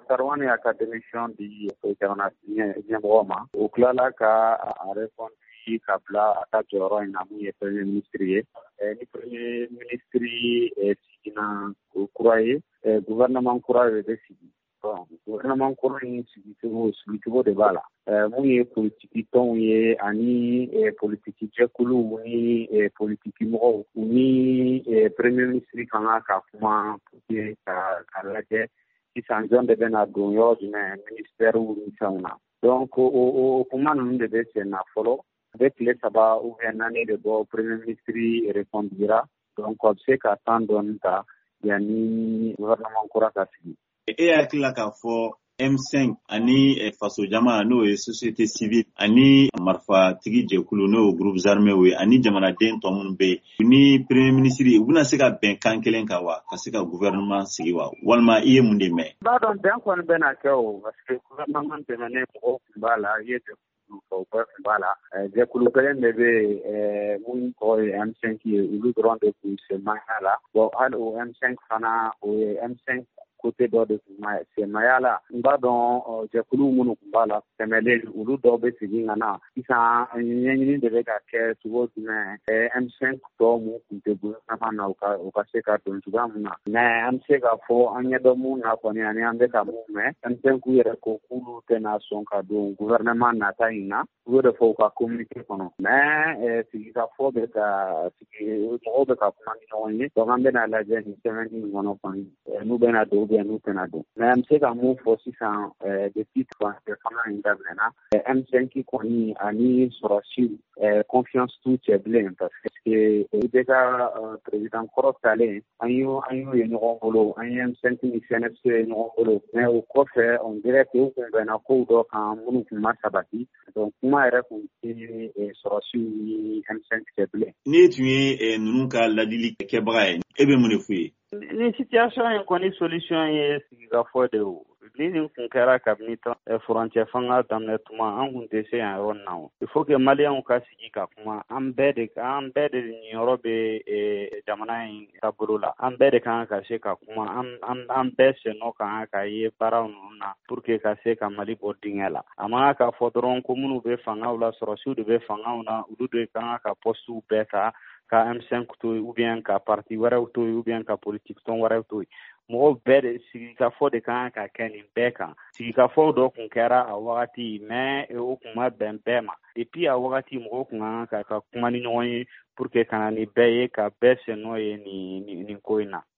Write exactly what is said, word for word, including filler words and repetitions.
Sarwani a ka démission di jamana ɲɛmɔgɔ ma o tilala ka a répondre ka bila a ka jɔyɔrɔ in na mun ye premier ministre ye ni premier ministre sigira kura ye gouvernement kura de bɛ sigi bon gouvernement kura in sigicogo sigicogo de b'a la mun ye politiki tɔnw ye ani politiki jɛkuluw ni politiki mɔgɔw ni premier ministre kan ka kuma pour que ka lajɛ sisan jɔn de bɛna don yɔrɔ jumɛn ministère ni fɛnw na donc o kuma ninnu de bɛ sen na fɔlɔ a bɛ tile saba ou bien naani de bɔ premier ministre répondira donc a bɛ se ka temps dɔɔni ta yanni gouvernement kura ka sigi. E hakilila k'a fɔ M cinq ani faso jama n'o ye société civile ani marifatigi jɛkulu n'o ye groupes armés ye ani jamanaden tɔ minnu bɛ yen ni premier ministre u bɛna se ka bɛn kan kelen kan wa ka se ka gouvernement sigi wa walima i ye mun de mɛn? B'a dɔn bɛn kɔni bɛna kɛ o parce que gouvernement tɛmɛnen mɔgɔw tun b'a la i ye jɛkulu fɔ bɛɛ tun b'a la jɛkulu kelen de bɛ mun tɔgɔ ye M cinq ye olu dɔrɔn de tun semaya la bon hali o M cinq fana o ye M cinq côté dɔ de tun ma semaya la n b'a dɔn jɛkulu minnu tun b'a la tɛmɛlen olu dɔw bɛ sigi ka na sisan ɲɛɲini de bɛ ka kɛ cogo jumɛn M cinq tɔ mun tun tɛ gouvernement na u ka se ka don cogoya min na mais an bɛ se k'a fɔ an ɲɛ dɔ mun na kɔni ani an bɛ ka mun mɛn M cinq yɛrɛ ko k'olu tɛna sɔn ka don gouvernement nata in na u y'o de fɔ u ka communiqué kɔnɔ mais sigikafɔ bɛ ka sigi mɔgɔw bɛ ka kuma ni ɲɔgɔn ye donc an bɛna lajɛ nin semaine in kɔnɔ kɔni n'u bɛna don bien n'u tɛna don mais an bɛ se ka mun fɔ sisan depuis que fanga in daminɛna M cinq kɔni ani sɔrɔsiw confiance t'u cɛ bilen parce que i bɛ ka président kɔrɔ talen an y'u an y'u ye ɲɔgɔn bolo an ye M cinq ni C N F C ye ɲɔgɔn bolo mais o kɔfɛ on dirait que u kun bɛnna kow dɔ kan minnu kun ma sabati donc kuma yɛrɛ kun tɛ sɔrɔsiw ni M cinq cɛ bilen. Ni tun ye ninnu ka ladili kɛbaga ye e bɛ mun de f'u ye? Ni situation in kɔni solution ye sigikafɔ de ye o ni nin kun kɛra kabini furancɛ fanga daminɛ tuma an kun tɛ se yan yɔrɔ na o il faut que maliyɛnw ka sigi ka kuma an bɛɛ de an bɛɛ de niyɔrɔ bɛ jamana in taabolo la an bɛɛ de kan ka se ka kuma an an bɛɛ sennɔ kan ka ye baaraw ninnu na pour que ka se ka Mali bɔ dingɛ la a man kan ka fɔ dɔrɔn ko minnu bɛ fangaw la sɔrɔsiw de bɛ fangaw na olu de kan ka postew bɛɛ ta ka M cinq to yen ou bien ka parti wɛrɛw to yen ou bien ka politique tɔn wɛrɛw to yen mɔgɔw bɛɛ de sigikafɔ de kan ka kɛ nin bɛɛ kan sigikafɔw dɔ kun kɛra a wagati mais o kun ma bɛn bɛɛ ma depuis a wagati mɔgɔw kun kan ka kuma ni ɲɔgɔn ye pour que ka na ni bɛɛ ye ka bɛɛ sennɔ ye nin nin ko in na.